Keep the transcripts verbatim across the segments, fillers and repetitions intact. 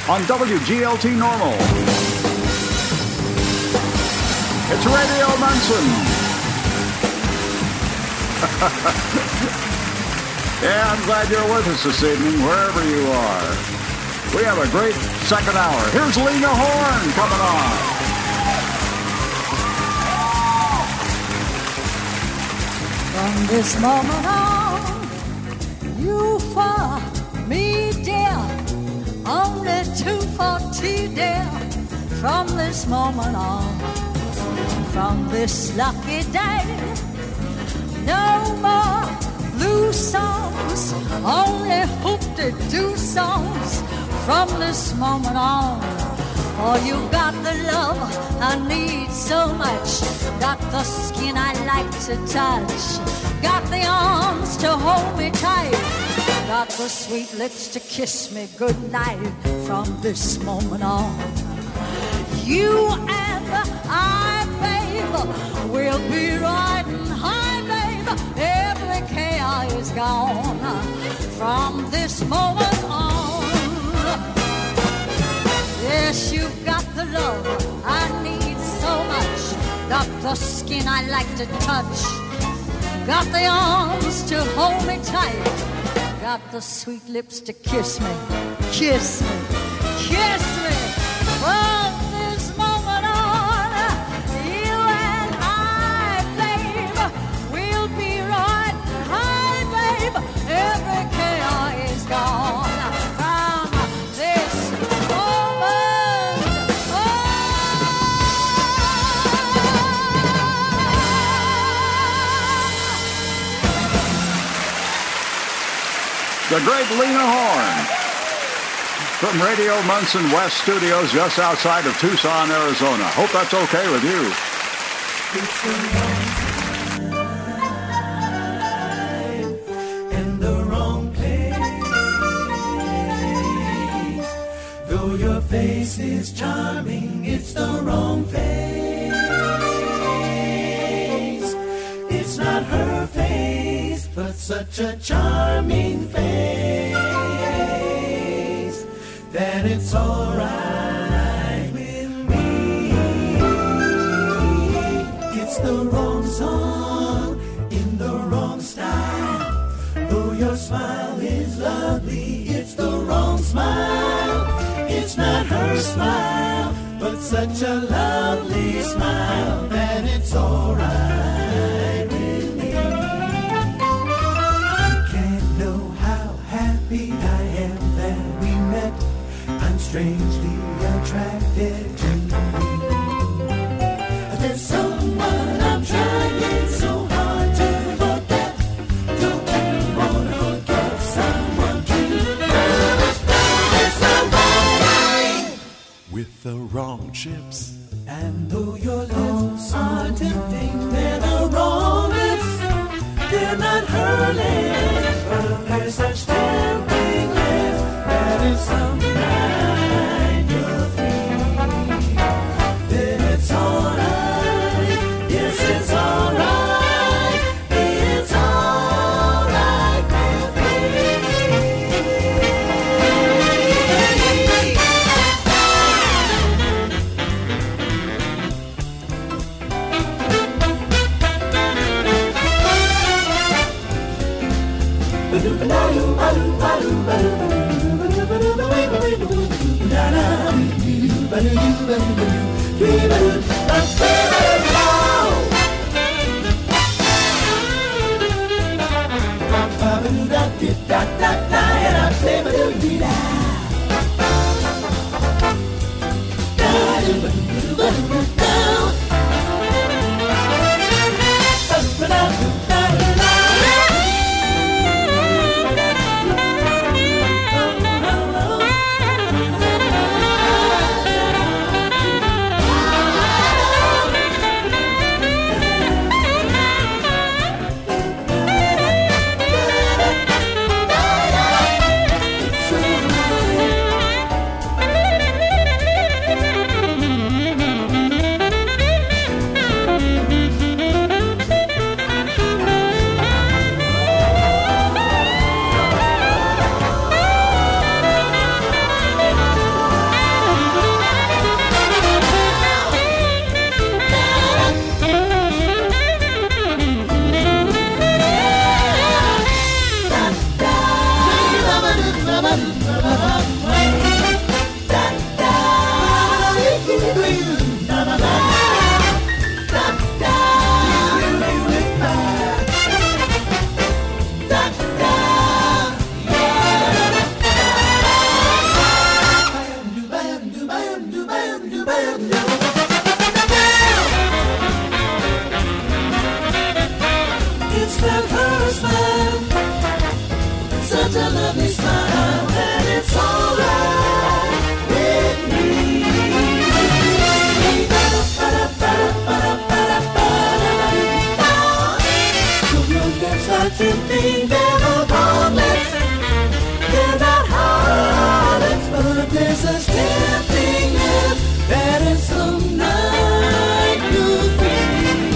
on W G L T Normal. It's Radio Munson. Yeah, I'm glad you're with us this evening, wherever you are. We have a great second hour. Here's Lena Horne coming on. From this moment on, you for me, dear, only two for tea, dear. From this moment on, from this lucky day, no more blues songs, only hoop-de-doo songs. From this moment on, for you got the love I need so much, got the skin I like to touch, got the arms to hold me tight, got the sweet lips to kiss me goodnight. From this moment on, you and I, babe, will be riding high, babe. Every care is gone. From this moment on, yes, you've got the love I need so much, got the skin I like to touch, got the arms to hold me tight, got the sweet lips to kiss me, kiss me, kiss me. From this moment on, you and I, babe, we'll be riding high, babe. Every care is gone. From this moment The great Lena Horne from Radio Munson West Studios just outside of Tucson, Arizona. Hope that's okay with you. In the wrong place, though your face is charming, it's the wrong face. It's not her face, but such a charming face that it's alright with me. It's the wrong song in the wrong style. Though your smile is lovely, it's the wrong smile. It's not her smile, but such a lovely smile that it's alright with me. You can't know how happy I am that we met. I'm strangely attracted to you. There's someone I'm trying so hard to forget. Don't you wanna forget someone too? There's someone with the wrong chips. And though your lips are tempting, they're the wrong lips. They're not her lips, but they're such tempting lips that if some night you're free, then it's alright. Yes, it's alright. It's alright with me. It's that her smile, such a lovely smile, and it's alright with me. So your lips are tempting, they're not harmless, they're not harlots, but there's such temptingness that is some night good for me.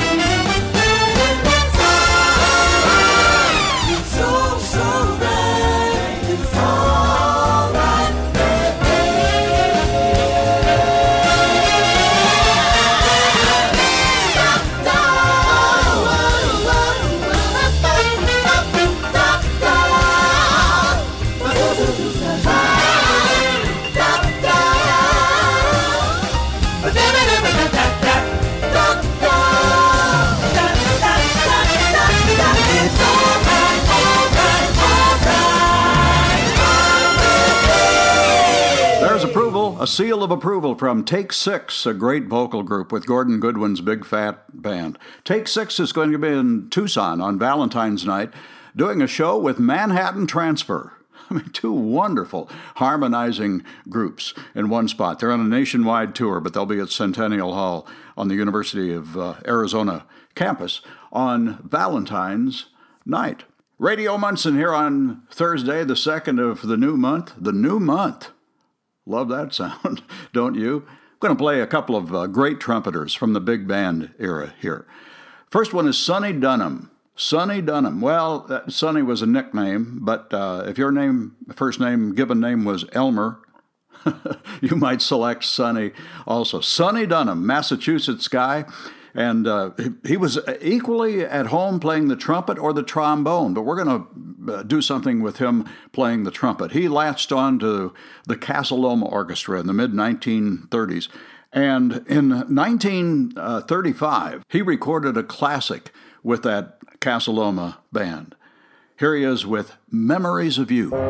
A seal of approval from Take Six, a great vocal group with Gordon Goodwin's Big Fat Band. Take Six is going to be in Tucson on Valentine's night, doing a show with Manhattan Transfer. I mean, two wonderful harmonizing groups in one spot. They're on a nationwide tour, but they'll be at Centennial Hall on the University of uh, Arizona campus on Valentine's night. Radio Munson here on Thursday, the second of the new month. The new month. Love that sound, don't you? I'm going to play a couple of uh, great trumpeters from the big band era here. First one is Sonny Dunham. Sonny Dunham. Well, uh, Sonny was a nickname, but uh, if your name, first name, given name was Elmer, you might select Sonny also. Sonny Dunham, Massachusetts guy. And uh, he was equally at home playing the trumpet or the trombone, but we're going to do something with him playing the trumpet. He latched on to the Casa Loma Orchestra in the mid nineteen thirties, and in nineteen thirty-five, he recorded a classic with that Casa Loma band. Here he is with Memories of You.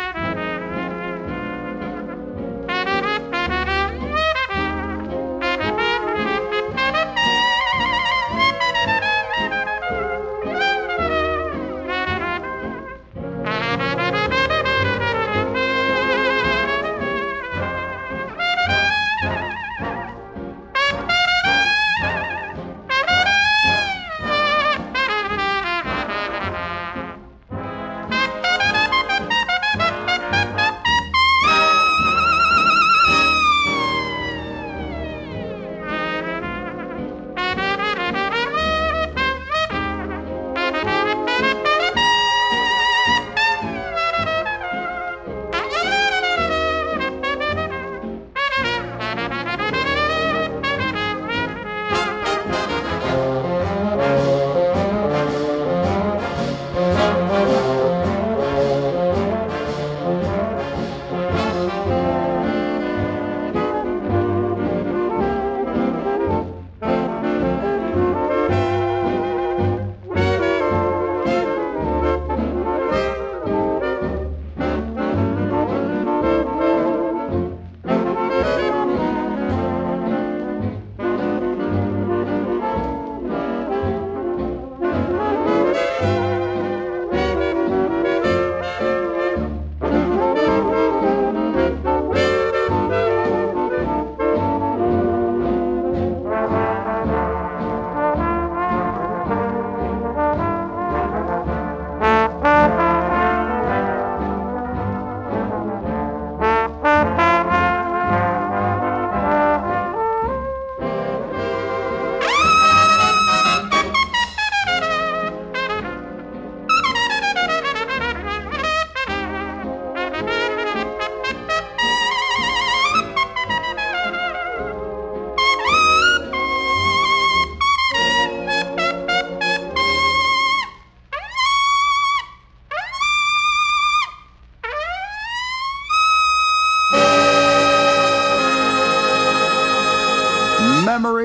Thank you.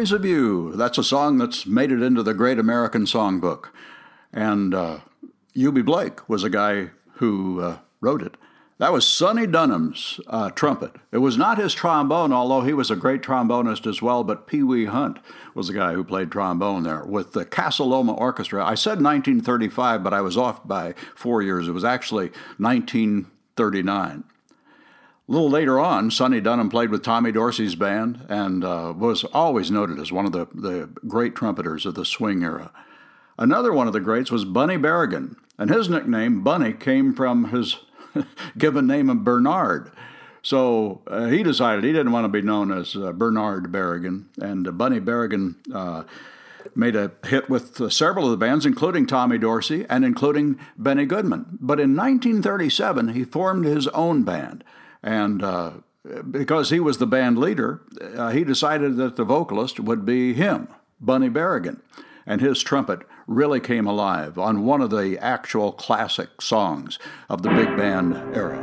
Days of You. That's a song that's made it into the Great American Songbook. And uh, Eubie Blake was a guy who uh, wrote it. That was Sonny Dunham's uh, trumpet. It was not his trombone, although he was a great trombonist as well, but Pee Wee Hunt was the guy who played trombone there with the Casa Loma Orchestra. I said nineteen thirty-five, but I was off by four years. It was actually nineteen thirty-nine. A little later on, Sonny Dunham played with Tommy Dorsey's band and uh, was always noted as one of the, the great trumpeters of the swing era. Another one of the greats was Bunny Berrigan, and his nickname, Bunny, came from his given name of Bernard. So uh, he decided he didn't want to be known as uh, Bernard Berrigan, and uh, Bunny Berrigan uh, made a hit with uh, several of the bands, including Tommy Dorsey and including Benny Goodman. But in nineteen thirty-seven, he formed his own band, and uh, because he was the band leader, uh, he decided that the vocalist would be him, Bunny Berrigan, and his trumpet really came alive on one of the actual classic songs of the big band era.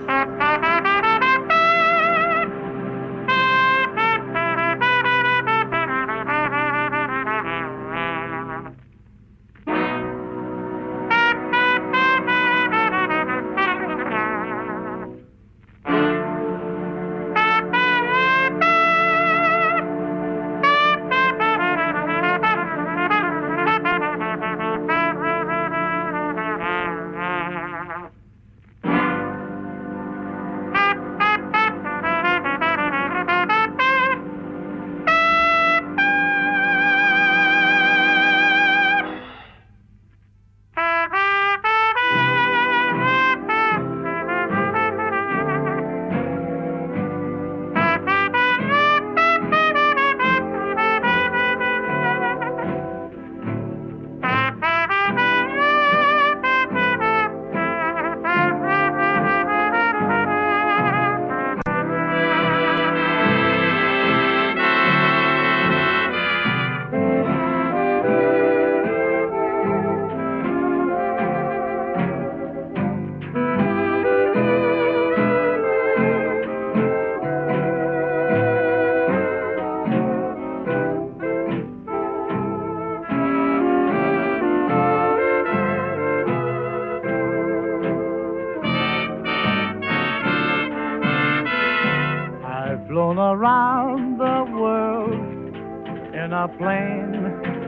Around the world in a plane,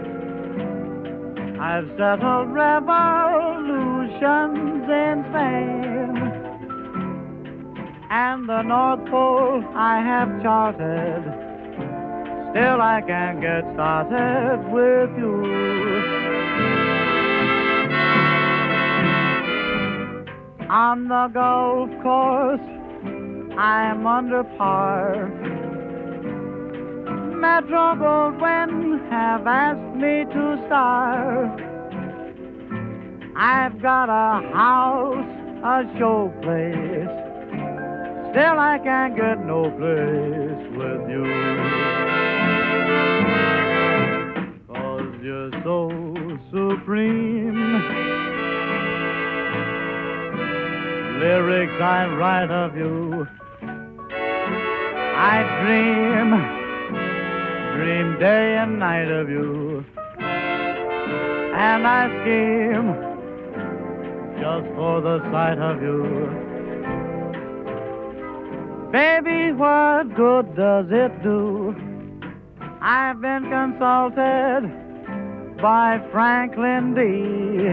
I've settled revolutions in Spain, and the North Pole I have charted. Still I can't get started with you. On the golf course I'm under par. Metro Goldwyn have asked me to star. I've got a house, a show place. Still I can't get no place with you. 'Cause you're so supreme. Lyrics I write of you, I dream, dream day and night of you, and I scheme just for the sight of you. Baby, what good does it do? I've been consulted by Franklin D.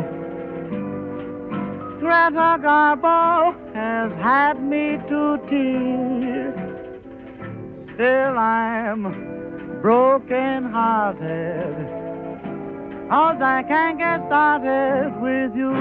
Greta Garbo has had me to tea. Still I'm broken-hearted, 'cause I can't get started with you.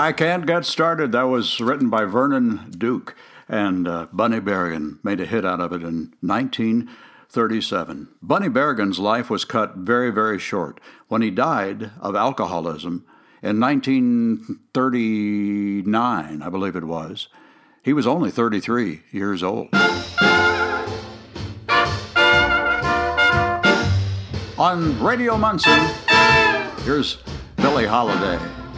I Can't Get Started. That was written by Vernon Duke, and uh, Bunny Berrigan made a hit out of it in nineteen thirty-seven. Bunny Berrigan's life was cut very, very short. When he died of alcoholism in nineteen thirty-nine, I believe it was, he was only thirty-three years old. On Radio Munson, here's Billie Holiday.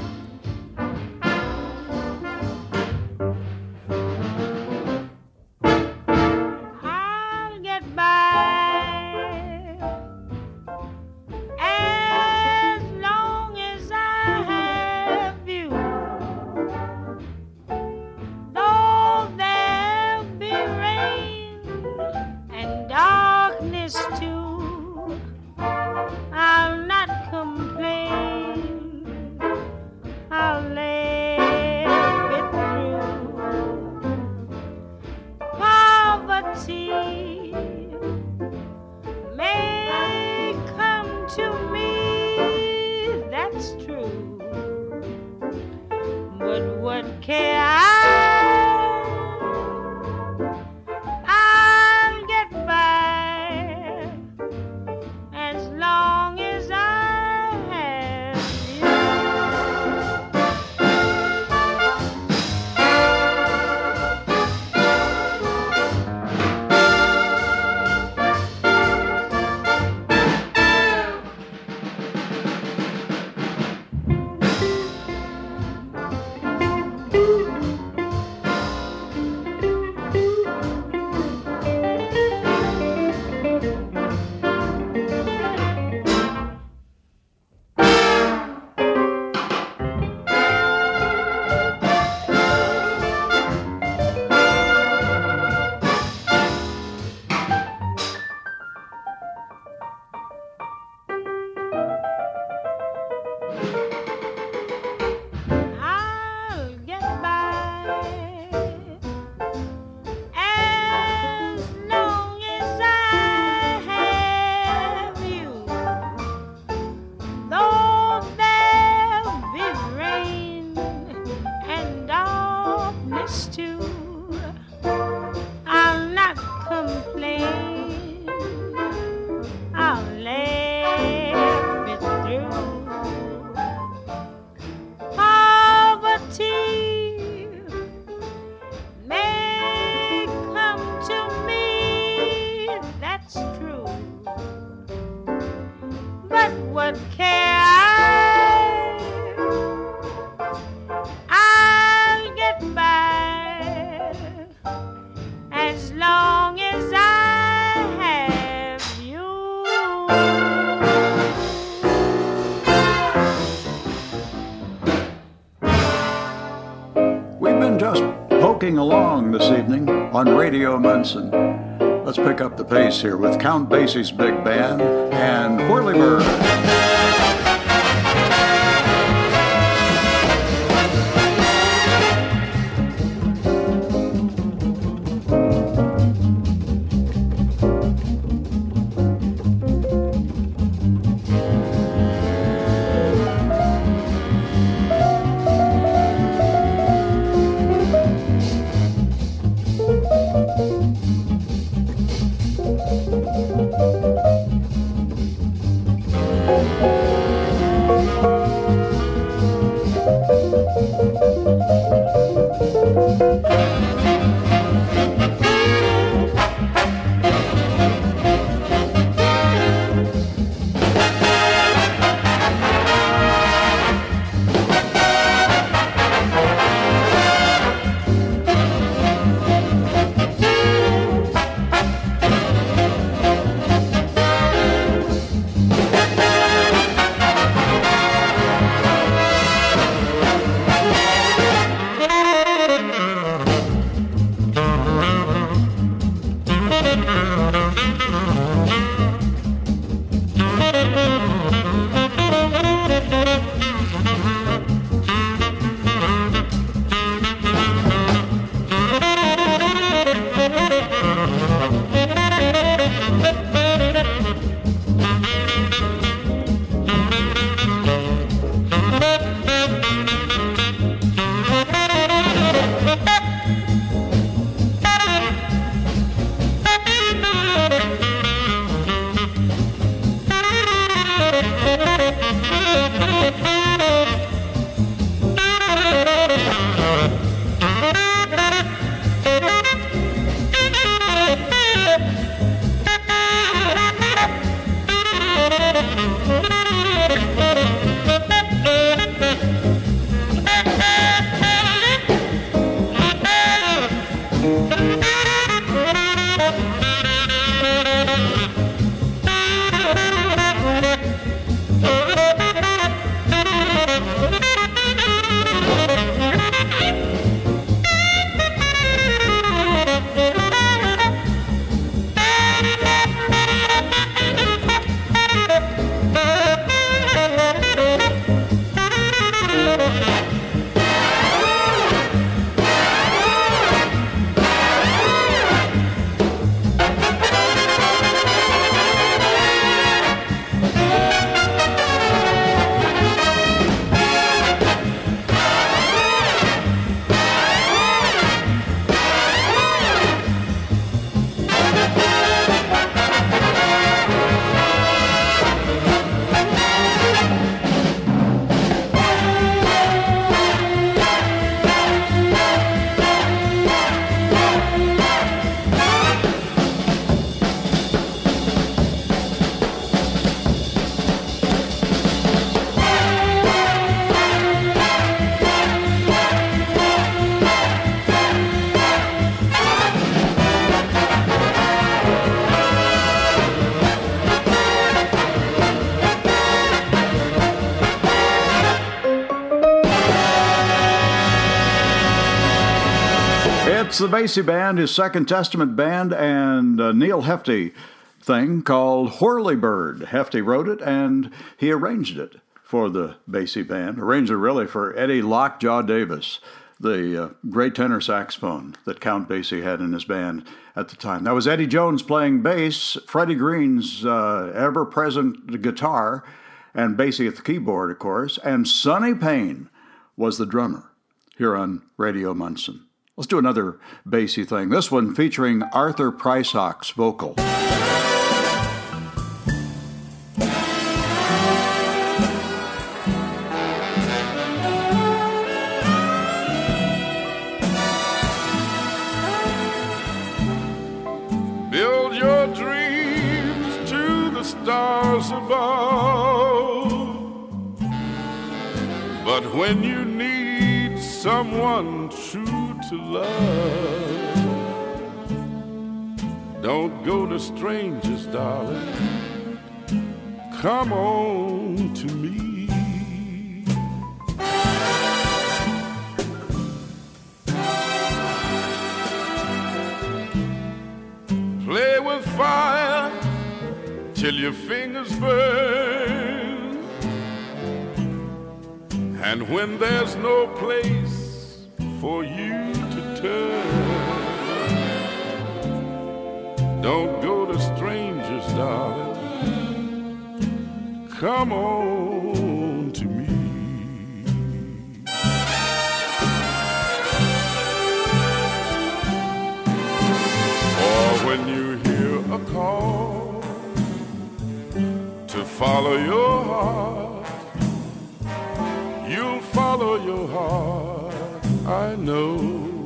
I'll get by as long as I have you. Though there'll be rain and darkness too, I'll not complain. I'll live it through. Poverty may come to me, that's true. But what care I? I'll get by as long as I have you. I'll get by as long as I have you. Though there'll be rain and darkness too, I'll not complain. I'll live it through. Poverty may come to me, that's true. But what care I? I'll get by as long as I have you. We've been just poking along this evening on Radio Munson. Let's pick up the pace here with Count Basie's Big Band and Whirlybird. That's the Basie Band, his Second Testament band, and a Neil Hefti thing called Whirlybird. Hefti wrote it, and he arranged it for the Basie Band. Arranged it really for Eddie Lockjaw Davis, the uh, great tenor saxophone that Count Basie had in his band at the time. That was Eddie Jones playing bass, Freddie Green's uh, ever-present guitar, and Basie at the keyboard, of course, and Sonny Payne was the drummer here on Radio Munson. Let's do another Basie thing. This one featuring Arthur Prysock's vocal. Build your dreams to the stars above, but when you need someone true to love, don't go to strangers, darling. Come on to me. Play with fire till your fingers burn, and when there's no place for you to turn, don't go to strangers, darling. Come on to me. Or when you hear a call to follow your heart, you'll follow your heart, I know.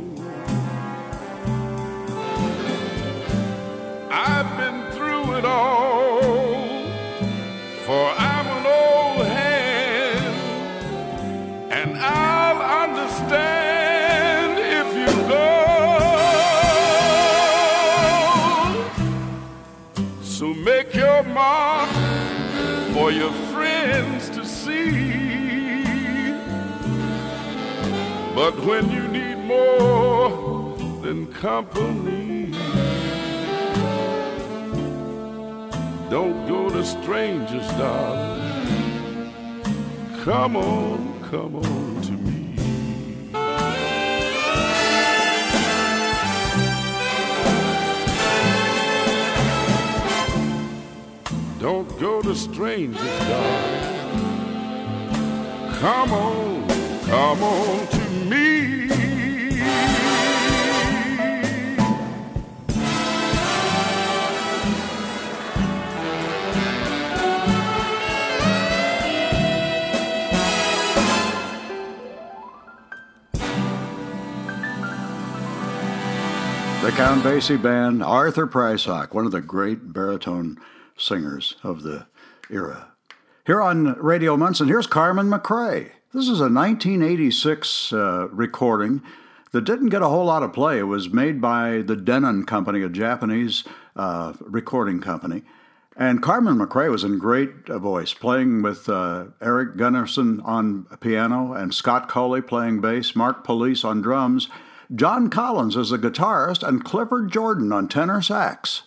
I've been through it all, for I'm an old hand, and I'll understand if you go. So make your mark for your friends to see. But when you need more than company, don't go to strangers, darling. Come on, come on to me. Don't go to strangers, darling. Come on, come on to me. The Count Basie Band, Arthur Prysock, one of the great baritone singers of the era. Here on Radio Munson, here's Carmen McRae. This is a nineteen eighty-six uh, recording that didn't get a whole lot of play. It was made by the Denon Company, a Japanese uh, recording company. And Carmen McRae was in great uh, voice, playing with uh, Eric Gunnarsson on piano and Scott Coley playing bass, Mark Police on drums, John Collins as the guitarist, and Clifford Jordan on tenor sax.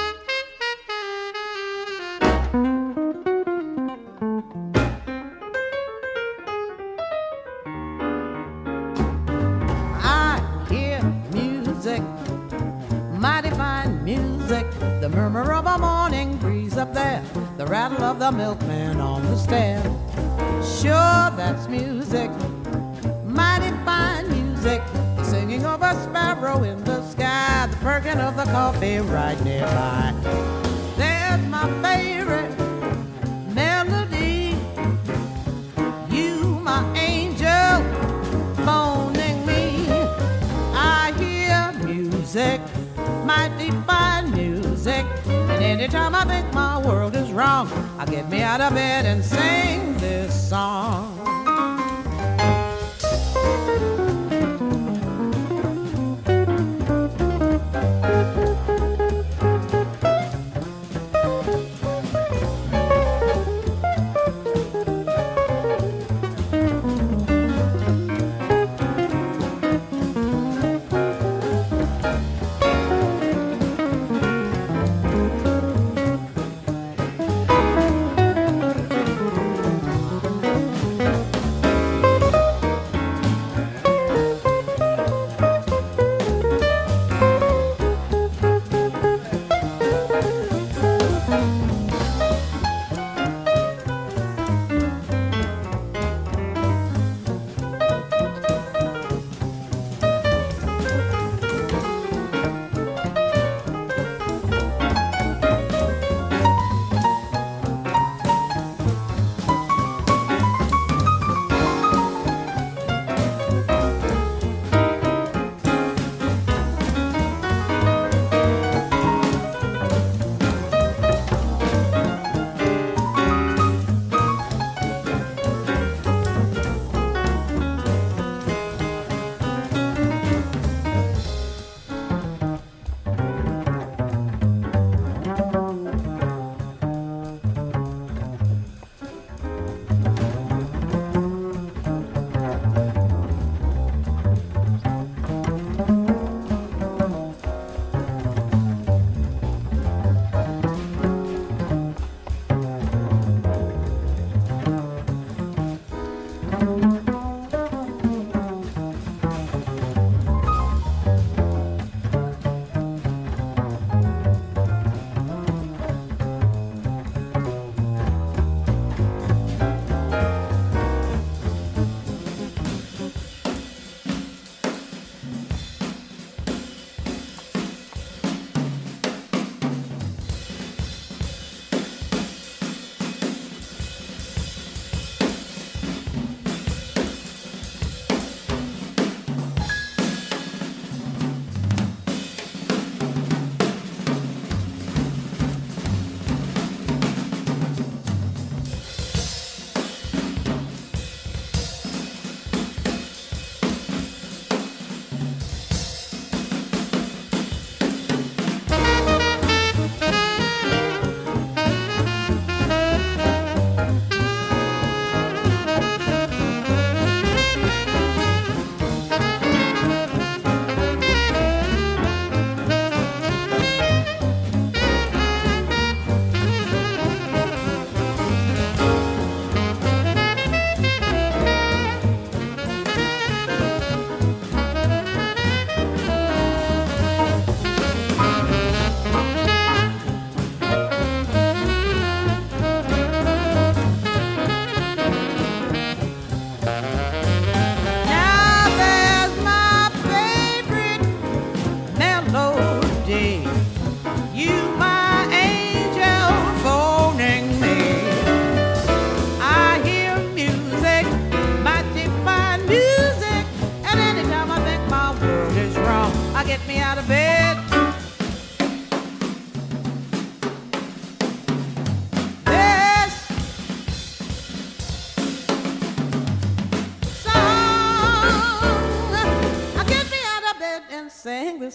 I hear music, mighty fine music, the murmur of a morning breeze up there, the rattle of the milkman on the stair. Sure, that's music, mighty fine music, the singing of a sparrow in the sky, the perking of the coffee right nearby. There's my favorite melody, you, my angel, phoning me. I hear music, mighty fine music, and anytime I think my world is wrong, I get me out of bed and sing this song.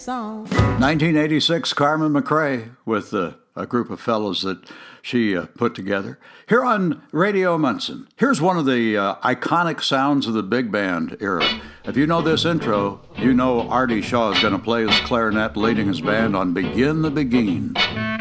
song. nineteen eighty-six, Carmen McRae with uh, a group of fellows that she uh, put together. Here on Radio Munson, here's one of the uh, iconic sounds of the big band era. If you know this intro, you know Artie Shaw is going to play his clarinet leading his band on Begin the Beguine.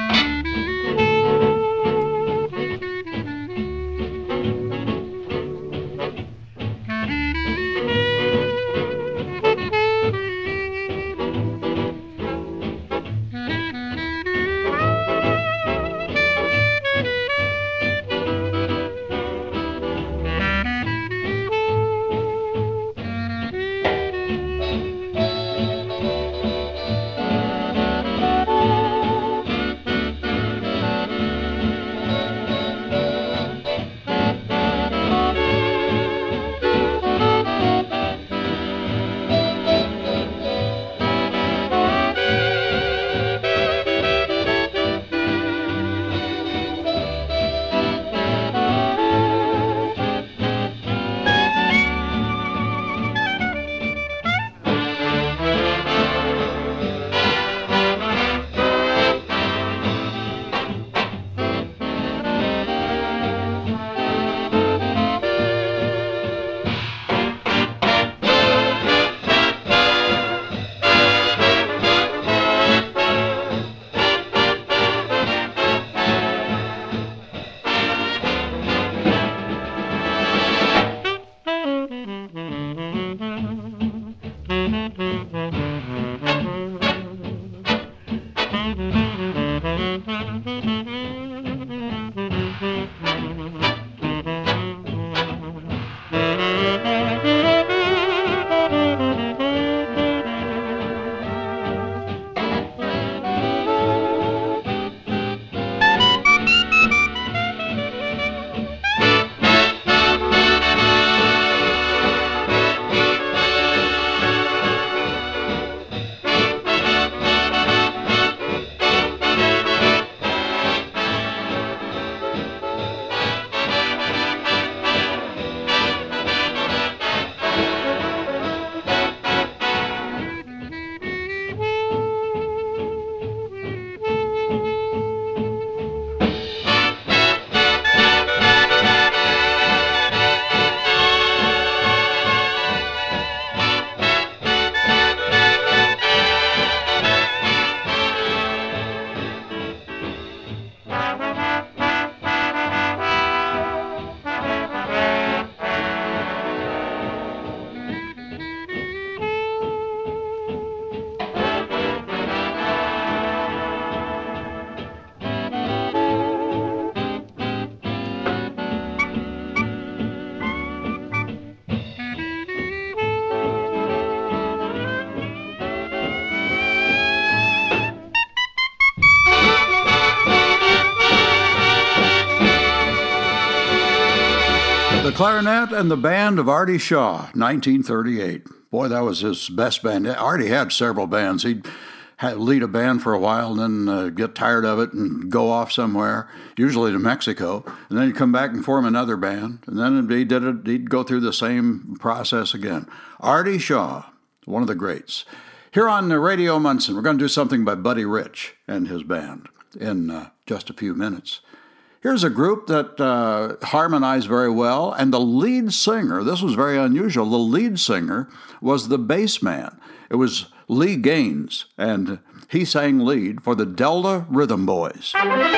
The Clarinet and the Band of Artie Shaw, nineteen thirty-eight. Boy, that was his best band. Artie had several bands. He'd had, lead a band for a while and then uh, get tired of it and go off somewhere, usually to Mexico. And then he'd come back and form another band. And then he did it, he'd go through the same process again. Artie Shaw, one of the greats. Here on Radio Munson, we're going to do something by Buddy Rich and his band in uh, just a few minutes. Here's a group that uh, harmonized very well, and the lead singer, this was very unusual, the lead singer was the bass man. It was Lee Gaines, and he sang lead for the Delta Rhythm Boys.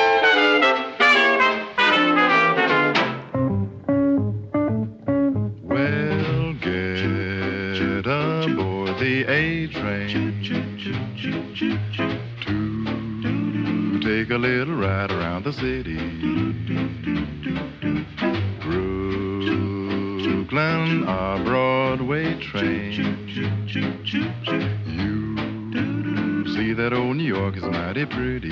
Well, get aboard the A train to take a little ride around the city. Brooklyn, our Broadway train. You see that old New York is mighty pretty.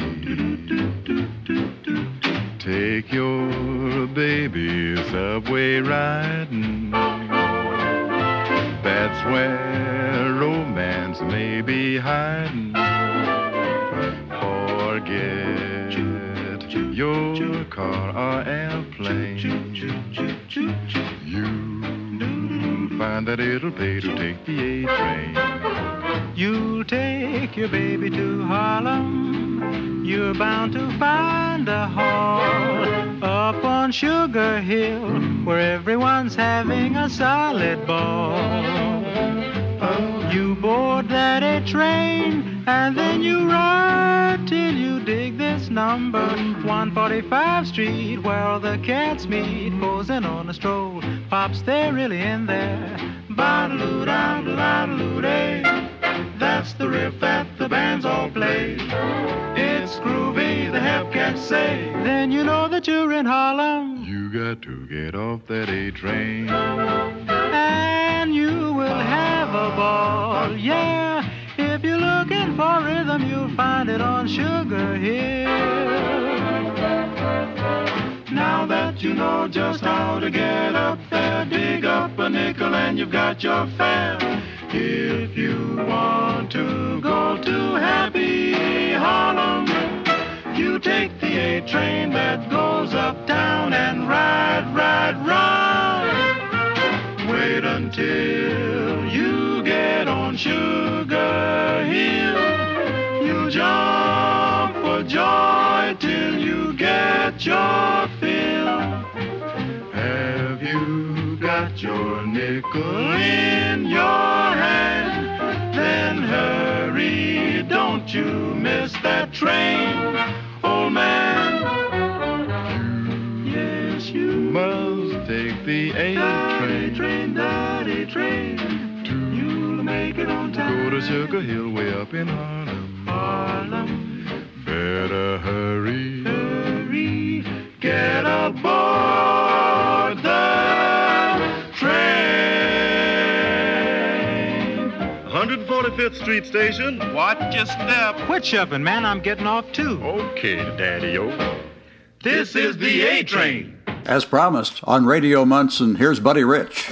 Take your baby subway riding. That's where romance may be hiding. Forget your car or airplane. You find that it'll pay to take the A train. You'll take your baby to Harlem. You're bound to find a hall up on Sugar Hill where everyone's having a solid ball. You board that A train and then you ride till you dig this number, one forty-five Street, where all the cats meet, posing on a stroll. Pops, they're really in there. Ba-da-loo-da-da-da-da-day. That's the riff that the bands all play. It's groovy, the hep cats say. Then you know that you're in Harlem. You got to get off that A train. And you will have a ball, yeah. If you're looking for rhythm, you'll find it on Sugar Hill. Now that you know just how to get up there, dig up a nickel and you've got your fare. If you want to go to happy Harlem, you take the A train that goes uptown and ride, ride, ride. Wait until you get on Sugar Hill. You'll jump for joy till you get your fill. Have you got your nickel in your hand? Then hurry, don't you miss that train, old man. Yes, you Must take the A train. train, daddy train. You'll make it on time. Go to Sugar Hill way up in Harlem. Harlem, Better hurry. hurry, get aboard the train. one forty-fifth Street Station. Watch your step. Quit shoving, man. I'm getting off too. Okay, Daddy-o. This is the A train. As promised, on Radio Munson, here's Buddy Rich.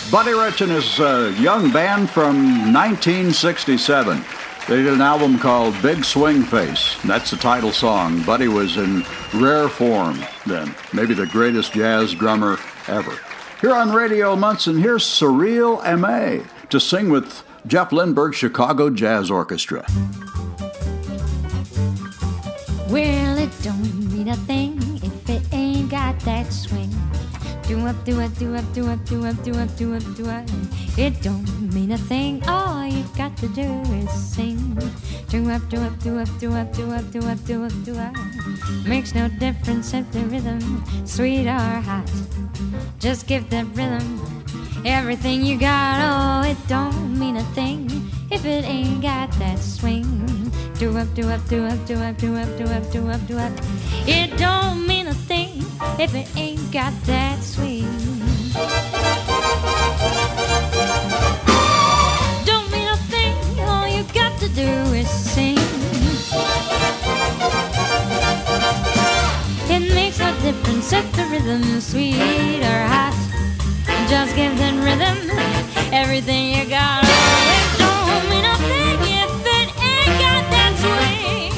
Buddy Rich and his uh, young band from nineteen sixty-seven. They did an album called Big Swing Face. That's the title song. Buddy was in rare form then. Maybe the greatest jazz drummer ever. Here on Radio Munson, here's Cyril M A to sing with Jeff Lindbergh's Chicago Jazz Orchestra. Well, it don't mean a thing if it ain't got that swing. Do up, do up, do up, do up, do up, do up, do up, do up. It don't mean a thing. All you got to do is sing. Do up, do up, do up, do up, do up, do up, do up, do up. Makes no difference if the rhythm sweet or hot. Just give the rhythm everything you got. Oh, it don't mean a thing if it ain't got that swing. Do up, do up, do up, do up, do up, do up, do up, do up. It don't mean a thing if it ain't got that swing. Don't mean a thing, all you got to do is sing. It makes no difference if the rhythm is sweet or hot. Just give that rhythm everything you got. It don't mean a thing if it ain't got that swing.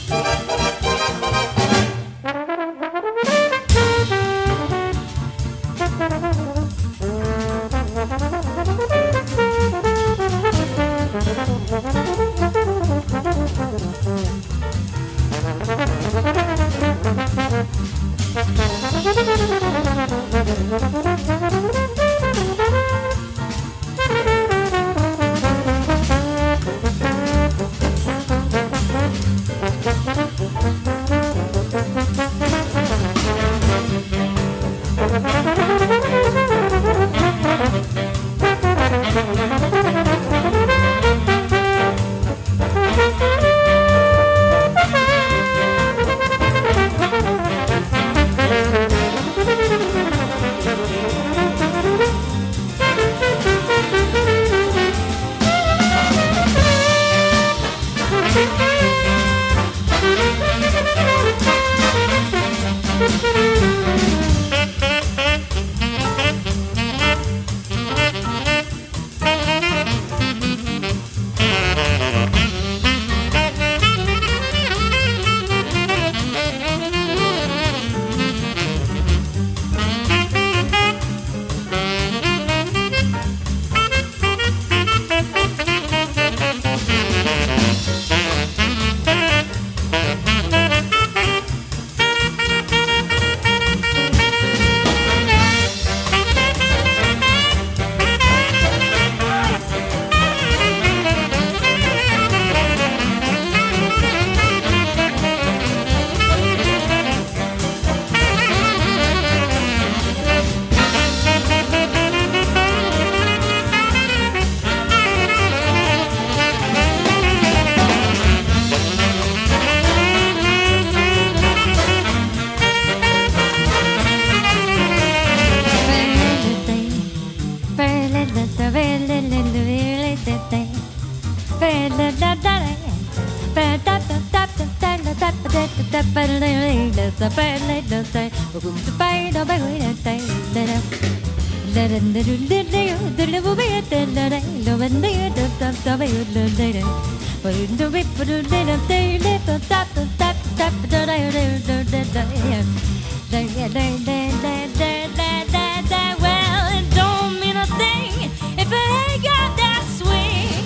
Well, it don't mean a thing if it ain't got that swing.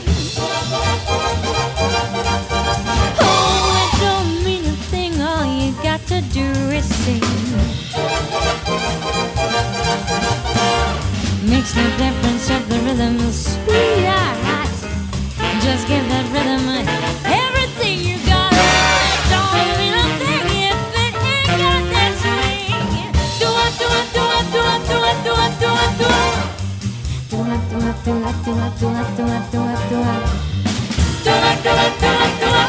Oh, it don't mean a thing, all you got to do is sing. Makes no difference if the rhythm is sweet or hot. Just give that rhythm everything you got. It don't mean a thing if it ain't got that swing. Do it, do it, do it, do it, do it, do it, do it, do it. Do it, do it, do it, do it, do it, do it, do it, do it. Do it, do it, do it, do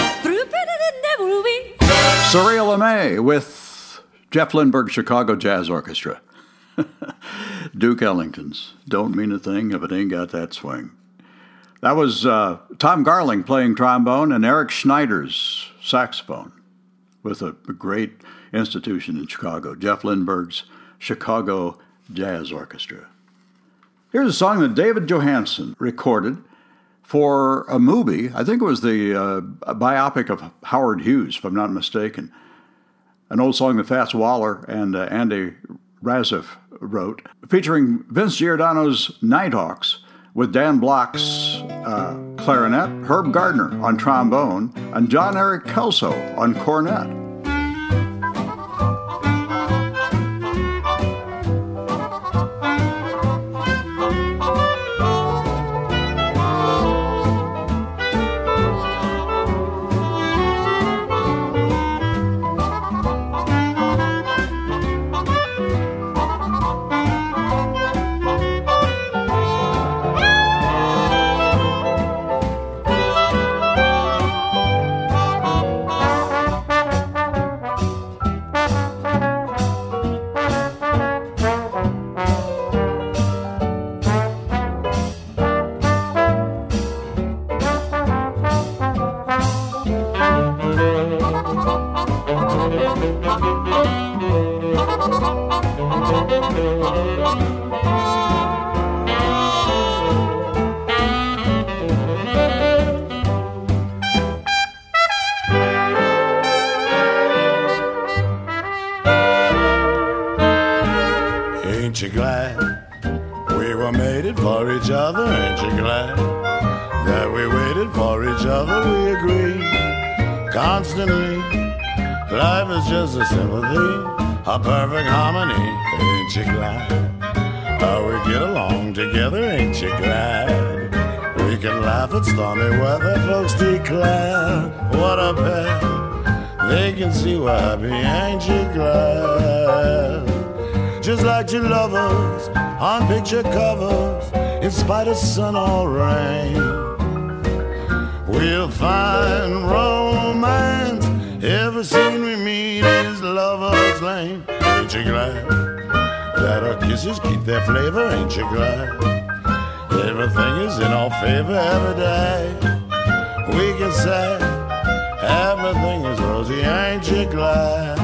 it. Cyril M A with Jeff Lindbergh's Chicago Jazz Orchestra. Duke Ellington's Don't Mean a Thing If It Ain't Got That Swing. That was uh, Tom Garling playing trombone and Eric Schneider's saxophone with a, a great institution in Chicago, Jeff Lindbergh's Chicago Jazz Orchestra. Here's a song that David Johansen recorded for a movie. I think it was the uh, biopic of Howard Hughes, if I'm not mistaken. An old song that Fats Waller and uh, Andy Razif wrote, featuring Vince Giordano's Nighthawks with Dan Block's uh, clarinet, Herb Gardner on trombone, and John Eric Kelso on cornet. Ain't you glad we were mated for each other? Ain't you glad that we waited for each other? We agree constantly. Life is just a sympathy, a perfect harmony. Ain't you glad how we get along together? Ain't you glad we can laugh at stormy weather? Folks declare what a pair. They can see we're happy. Ain't you glad? Just like two lovers on picture covers, in spite of sun or rain, we'll find romance. Every scene we meet is Lover's Lane. Ain't you glad that our kisses keep their flavor? Ain't you glad everything is in our favor every day? We can say everything is rosy. Ain't you glad?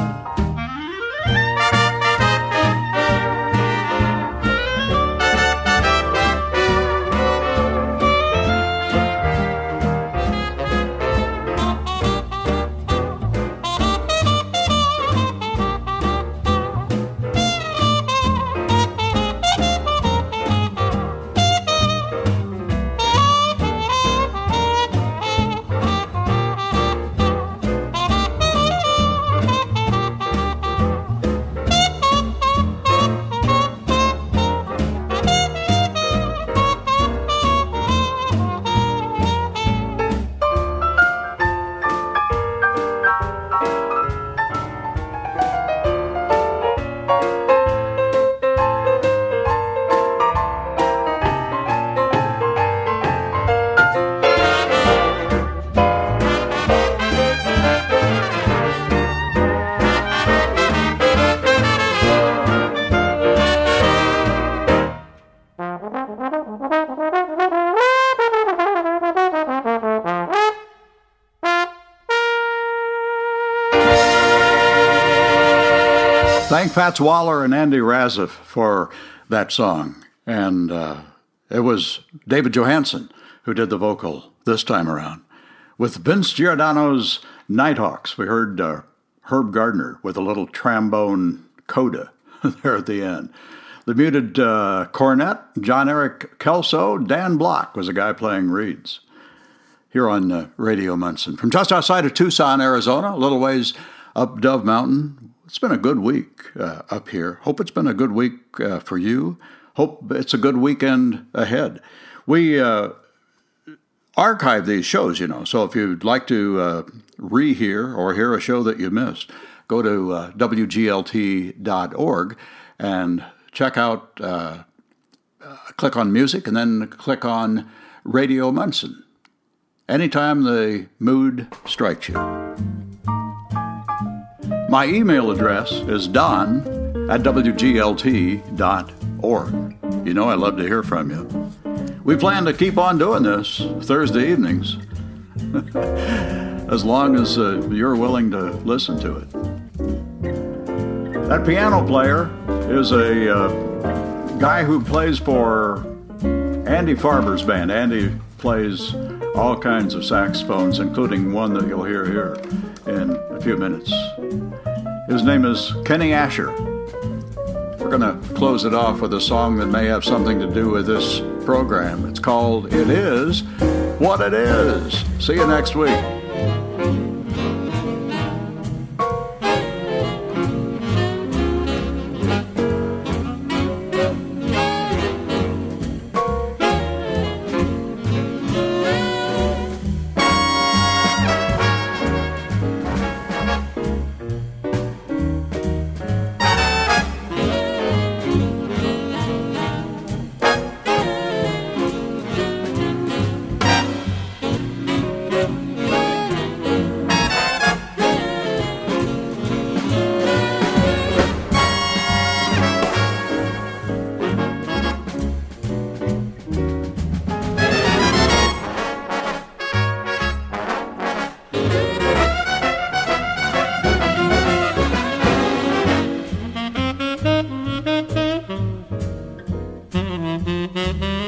Thank Fats Waller and Andy Razif for that song. And uh, it was David Johansen who did the vocal this time around. With Vince Giordano's Nighthawks, we heard uh, Herb Gardner with a little trombone coda there at the end. The muted uh, cornet, John Eric Kelso. Dan Block was a guy playing reeds here on uh, Radio Munson. From just outside of Tucson, Arizona, a little ways up Dove Mountain. It's been a good week uh, up here. Hope it's been a good week uh, for you. Hope it's a good weekend ahead. We uh, archive these shows, you know, so if you'd like to uh, rehear or hear a show that you missed, go to uh, W G L T dot org and check out, uh, uh, click on music, and then click on Radio Munson. Anytime the mood strikes you. My email address is don at W G L T dot org. You know I love to hear from you. We plan to keep on doing this Thursday evenings, as long as uh, you're willing to listen to it. That piano player is a uh, guy who plays for Andy Farber's band. Andy plays all kinds of saxophones, including one that you'll hear here in a few minutes. His name is Kenny Asher. We're going to close it off with a song that may have something to do with this program. It's called It Is What It Is. See you next week. Mm-hmm.